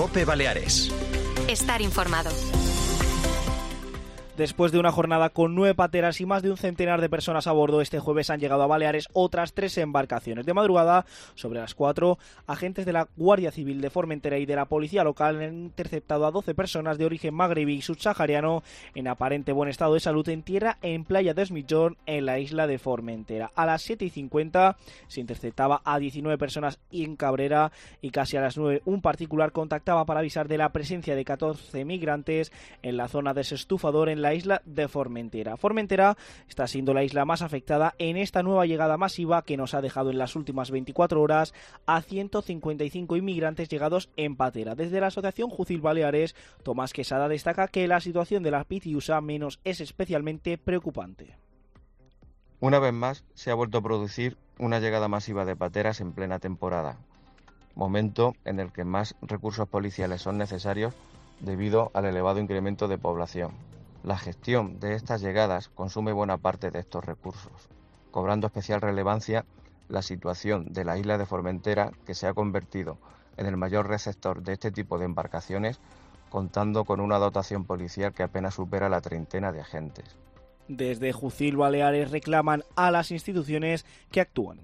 COPE Baleares. Estar informado. Después de una jornada con 9 pateras y más de un centenar de personas a bordo, este jueves han llegado a Baleares otras 3 embarcaciones. De madrugada, sobre las 4, agentes de la Guardia Civil de Formentera y de la Policía Local han interceptado a 12 personas de origen magrebí y subsahariano en aparente buen estado de salud en tierra en Playa de Esmitjón, en la isla de Formentera. A las 7:50 se interceptaba a 19 personas en Cabrera y casi a las 9 un particular contactaba para avisar de la presencia de 14 migrantes en la zona de Sestufador en la isla de Formentera. Formentera está siendo la isla más afectada en esta nueva llegada masiva que nos ha dejado en las últimas 24 horas a 155 inmigrantes llegados en patera. Desde la Asociación Jucil Baleares, Tomás Quesada destaca que la situación de la Pitiusa menos es especialmente preocupante. Una vez más se ha vuelto a producir una llegada masiva de pateras en plena temporada, momento en el que más recursos policiales son necesarios debido al elevado incremento de población. La gestión de estas llegadas consume buena parte de estos recursos, cobrando especial relevancia la situación de la isla de Formentera, que se ha convertido en el mayor receptor de este tipo de embarcaciones, contando con una dotación policial que apenas supera la treintena de agentes. Desde Jucil Baleares reclaman a las instituciones que actúan.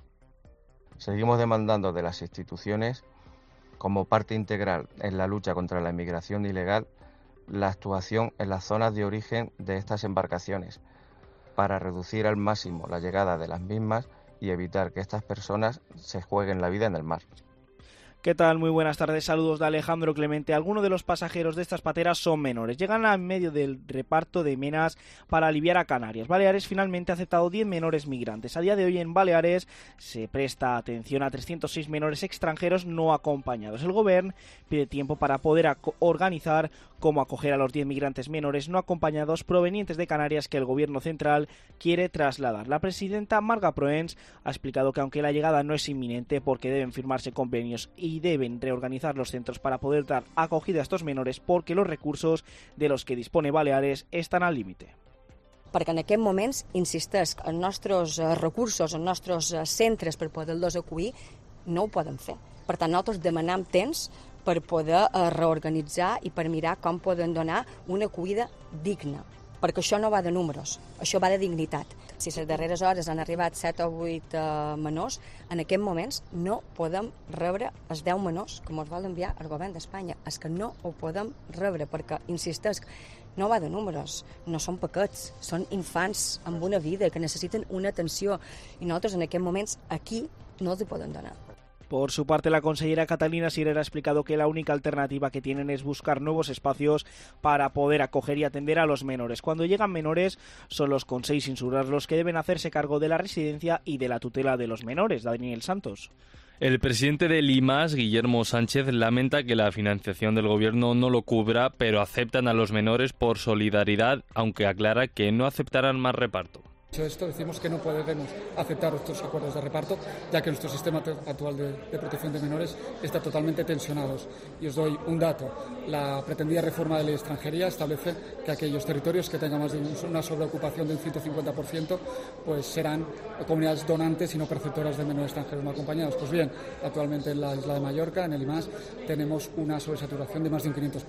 Seguimos demandando de las instituciones, como parte integral en la lucha contra la inmigración ilegal, la actuación en las zonas de origen de estas embarcaciones para reducir al máximo la llegada de las mismas y evitar que estas personas se jueguen la vida en el mar. ¿Qué tal? Muy buenas tardes, saludos de Alejandro Clemente. Algunos de los pasajeros de estas pateras son menores. Llegan a medio del reparto de menas para aliviar a Canarias. Baleares finalmente ha aceptado 10 menores migrantes. A día de hoy en Baleares se presta atención a 306 menores extranjeros no acompañados. El Gobierno pide tiempo para poder organizar cómo acoger a los 10 migrantes menores no acompañados provenientes de Canarias que el Gobierno central quiere trasladar. La presidenta Marga Proens ha explicado que aunque la llegada no es inminente porque deben firmarse convenios y deben reorganizar los centros para poder dar acogida a estos menores porque los recursos de los que dispone Baleares están al límite. Perquè en aquests moments, insistesc, els nostres recursos, els nostres centres per poder-los acollir no ho poden fer. Per tant, nosaltres demanem temps per poder reorganitzar i per mirar com poden donar una acollida digna, perquè això no va de números, això va de dignitat. Si les darreres hores han arribat 7 o 8 menors, en aquests moments no podem rebre els 10 menors que ens vol enviar el govern d'Espanya. És que no ho podem rebre perquè, insistesc, no va de números, no són paquets, són infants amb una vida que necessiten una atenció i nosaltres en aquests moments aquí no els hi podem donar. Por su parte, la consellera Catalina Sirera ha explicado que la única alternativa que tienen es buscar nuevos espacios para poder acoger y atender a los menores. Cuando llegan menores, son los consejos insulares los que deben hacerse cargo de la residencia y de la tutela de los menores. Daniel Santos. El presidente del IMAS, Guillermo Sánchez, lamenta que la financiación del gobierno no lo cubra, pero aceptan a los menores por solidaridad, aunque aclara que no aceptarán más reparto. Dicho esto, decimos que no podemos aceptar estos acuerdos de reparto, ya que nuestro sistema actual de protección de menores está totalmente tensionado. Y os doy un dato. La pretendida reforma de la extranjería establece que aquellos territorios que tengan más de una sobreocupación de un 150% pues serán comunidades donantes y no perceptoras de menores extranjeros no acompañados. Pues bien, actualmente en la isla de Mallorca, en el IMAS, tenemos una sobresaturación de más de un 500%.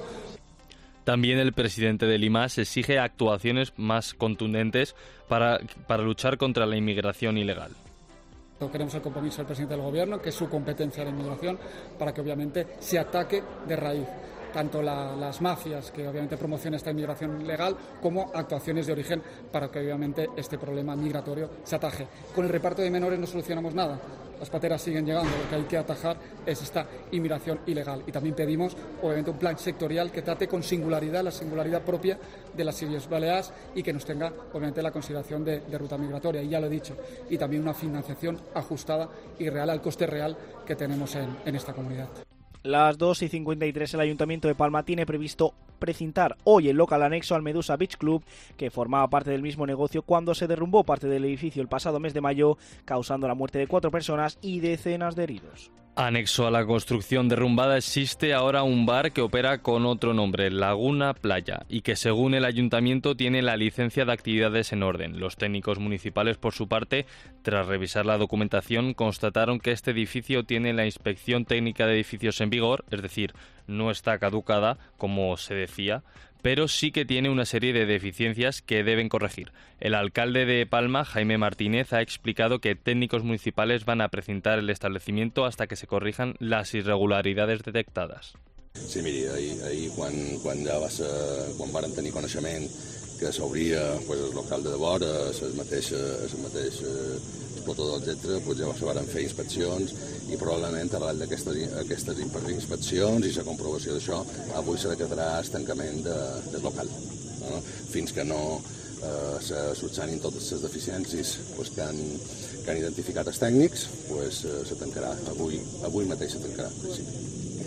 También el presidente del IMAS exige actuaciones más contundentes para luchar contra la inmigración ilegal. Queremos el compromiso del presidente del gobierno, que es su competencia la inmigración, para que obviamente se ataque de raíz tanto las mafias que obviamente promocionan esta inmigración ilegal como actuaciones de origen para que obviamente este problema migratorio se ataje. Con el reparto de menores no solucionamos nada. Las pateras siguen llegando, lo que hay que atajar es esta inmigración ilegal. Y también pedimos, obviamente, un plan sectorial que trate con singularidad, la singularidad propia de las Islas Baleares y que nos tenga, obviamente, la consideración de ruta migratoria. Y ya lo he dicho, y también una financiación ajustada y real al coste real que tenemos en esta comunidad. Las 2:53, el Ayuntamiento de Palma tiene previsto precintar hoy el local anexo al Medusa Beach Club, que formaba parte del mismo negocio cuando se derrumbó parte del edificio el pasado mes de mayo, causando la muerte de 4 personas y decenas de heridos. Anexo a la construcción derrumbada existe ahora un bar que opera con otro nombre, Laguna Playa, y que según el ayuntamiento tiene la licencia de actividades en orden. Los técnicos municipales, por su parte, tras revisar la documentación, constataron que este edificio tiene la inspección técnica de edificios en vigor, es decir, no está caducada, como se decía, pero sí que tiene una serie de deficiencias que deben corregir. El alcalde de Palma, Jaime Martínez, ha explicado que técnicos municipales van a precintar el establecimiento hasta que se corrijan las irregularidades detectadas. Sí, miri, ahir quan varen tenir coneixement que s'obria el local de vora, el mateix explotador, etc., ja se varen fer inspeccions i probablement arrel d'aquestes inspeccions i la comprovació d'això avui se decretarà el tancament del local. No? Fins que no se solucionin totes les deficiències que han identificat els tècnics, se tancarà. Avui mateix se tancarà, en principi.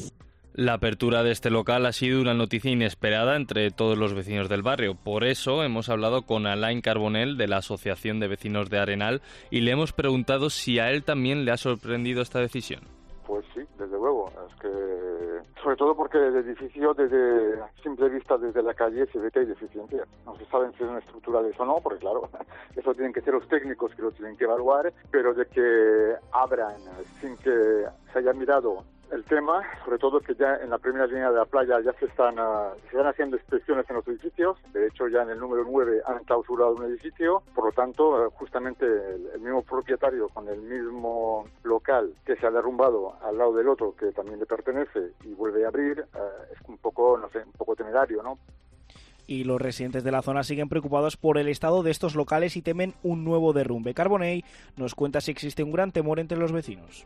La apertura de este local ha sido una noticia inesperada entre todos los vecinos del barrio. Por eso hemos hablado con Alain Carbonell de la Asociación de Vecinos de Arenal y le hemos preguntado si a él también le ha sorprendido esta decisión. Pues sí, desde luego. Es que, sobre todo porque el edificio, desde simple vista desde la calle, se ve que hay deficiencias. No se sabe si son estructurales o no, porque claro, eso tienen que ser los técnicos que lo tienen que evaluar, pero de que abran sin que se haya mirado el tema, sobre todo que ya en la primera línea de la playa ya se están haciendo inspecciones en los edificios. De hecho, ya en el número 9 han clausurado un edificio. Por lo tanto, justamente el mismo propietario con el mismo local que se ha derrumbado al lado del otro, que también le pertenece, y vuelve a abrir, es un poco temerario, ¿no? Y los residentes de la zona siguen preocupados por el estado de estos locales y temen un nuevo derrumbe. Carbonell nos cuenta si existe un gran temor entre los vecinos.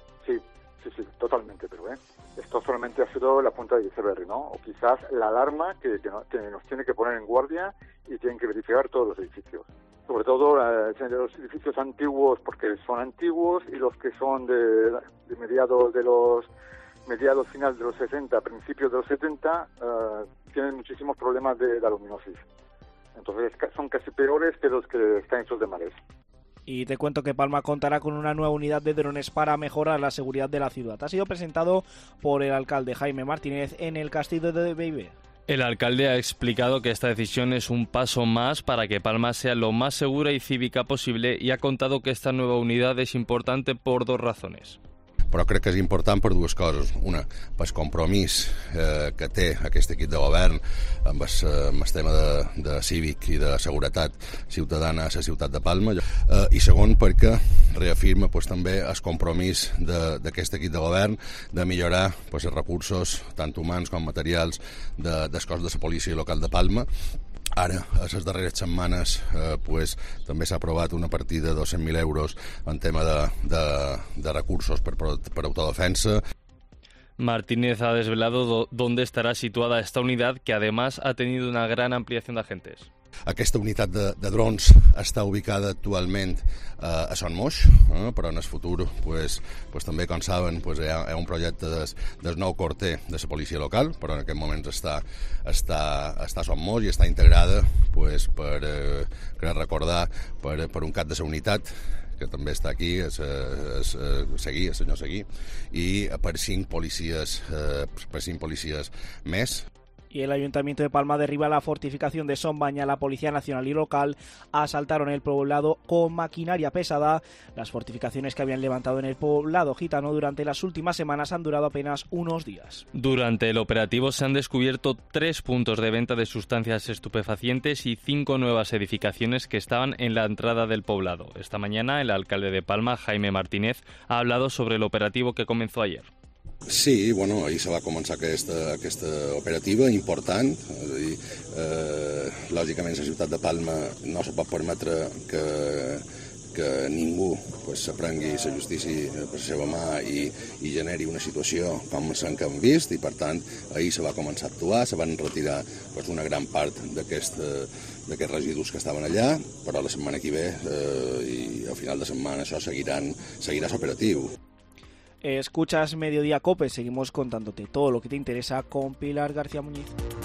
Sí, totalmente, pero esto solamente ha sido la punta del iceberg, ¿no? O quizás la alarma que nos tiene que poner en guardia y tienen que verificar todos los edificios. Sobre todo los edificios antiguos, porque son antiguos, y los que son de mediados finales de los 60, principios de los 70, tienen muchísimos problemas de aluminosis. Entonces son casi peores que los que están hechos de mares. Y te cuento que Palma contará con una nueva unidad de drones para mejorar la seguridad de la ciudad. Ha sido presentado por el alcalde Jaime Martínez en el castillo de Beiber. El alcalde ha explicado que esta decisión es un paso más para que Palma sea lo más segura y cívica posible y ha contado que esta nueva unidad es importante por dos razones. Però crec que és important per dues coses. Una, pel compromís que té aquest equip de govern amb el tema de cívic i de seguretat ciutadana a la ciutat de Palma, i segon, perquè reafirma també el compromís d'aquest equip de govern de millorar els recursos, tant humans com materials, del cos de la policia local de Palma. Ara, a les darreres setmanes, també s'ha aprovat una partida de 200.000 euros en tema de recursos per autodefensa. Martínez ha desvelado dónde estará situada esta unidad, que además ha tenido una gran ampliación de agentes. Aquesta unitat de drons està ubicada actualment a Son Moix, però en el futur també, com saben, hi ha un projecte del nou quarter de la policia local, però en aquest moment està a Son Moix i està integrada, per recordar, per un cap de la unitat que també està aquí, el senyor Seguí, i per 5 policies més. Y el Ayuntamiento de Palma derriba la fortificación de Sombaña. La Policía Nacional y local asaltaron el poblado con maquinaria pesada. Las fortificaciones que habían levantado en el poblado gitano durante las últimas semanas han durado apenas unos días. Durante el operativo se han descubierto 3 puntos de venta de sustancias estupefacientes y 5 nuevas edificaciones que estaban en la entrada del poblado. Esta mañana el alcalde de Palma, Jaime Martínez, ha hablado sobre el operativo que comenzó ayer. Sí, ahir se va començar aquesta operativa important. Lògicament, la ciutat de Palma no se pot permetre que ningú se prengui la justícia per la seva mà i generi una situació com la que hem vist, i per tant ahir se va començar a actuar, se van retirar una gran part d'aquests residus que estaven allà, però la setmana que ve i al final de setmana això seguirà operatiu. Escuchas Mediodía COPE, seguimos contándote todo lo que te interesa con Pilar García Muñiz.